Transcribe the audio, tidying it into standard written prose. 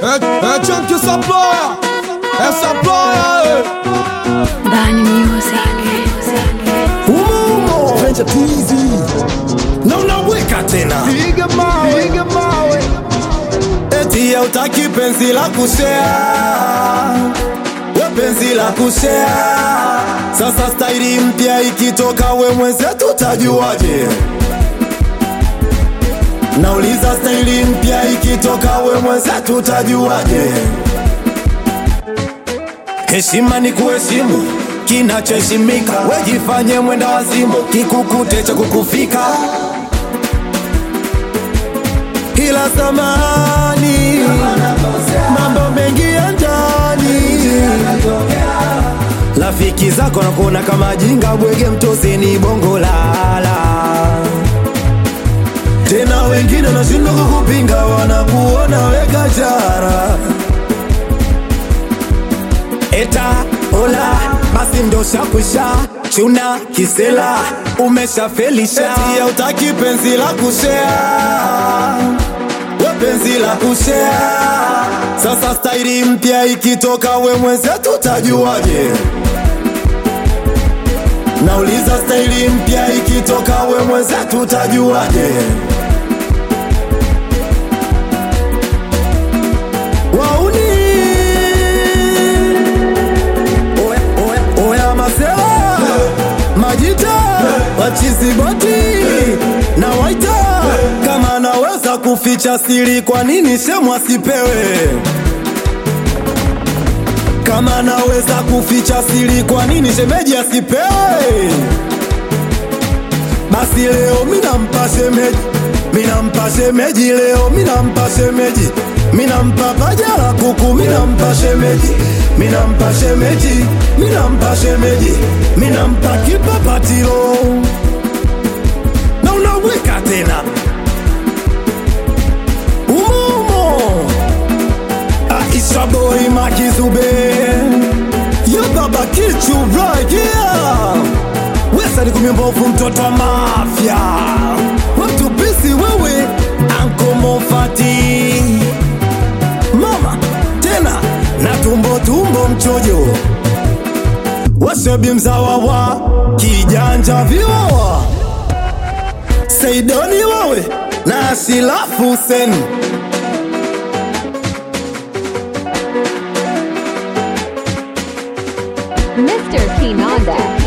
Chunk essa ploia, Bani Music. Venture Teasy. Não naweka tena. Piga mawe. Eti hautaki penzi la kushare, we penzi la kushare. Sasa staili mpya ikitoka, we mwenzetu utajuaje? Nauliza staili mpya ikitoka, we mwenzetu utajuaje? Heshima ni kuheshimu kinachoheshimika, wejifanye mwenda wazimu, kikukute cha kukufika. Ila zamani mambo mengi ya ndani, rafiki zako nakuona kama jinga, bwege mtozi ni bongo lala. Tena wengine nashindwa kukupinga, wanakuona weka jara. Eta ola basi ndo shakwisha, chuna kisela umeshafelisha. Eti hautaki penzi la kushare, we penzi la kushare. Sasa staili mpya ikitoka, we mwenzetu utajuaje? Nauliza staili mpya ikitoka, we mwenzetu utajuaje? Wauni oya masela majita wachizi boti na waita. Kama naweza kuficha siri, kwa nini shemu asipewe? Kama naweza kuficha siri, kwa nini shemeji asipewe? Basi leo minampa shemeji, minampa shemeji leo, minampa shemeji, minampa paja la kuku, minampa shemeji, minampa shemeji, minampa shemeji, minampa kipapatilo. Na unaweka tena umumo Aisha boy makizube, yo baba kichu right here. Wesa ni kumimbovu mtoto wa mafia, watu bisi wewe Anko Mofati. Mama tena na tumbo mchojo, washebi mzawa wa kijanja viwawa. Saidoni wewe na Shilafu Hussein. Mr. Kinanda.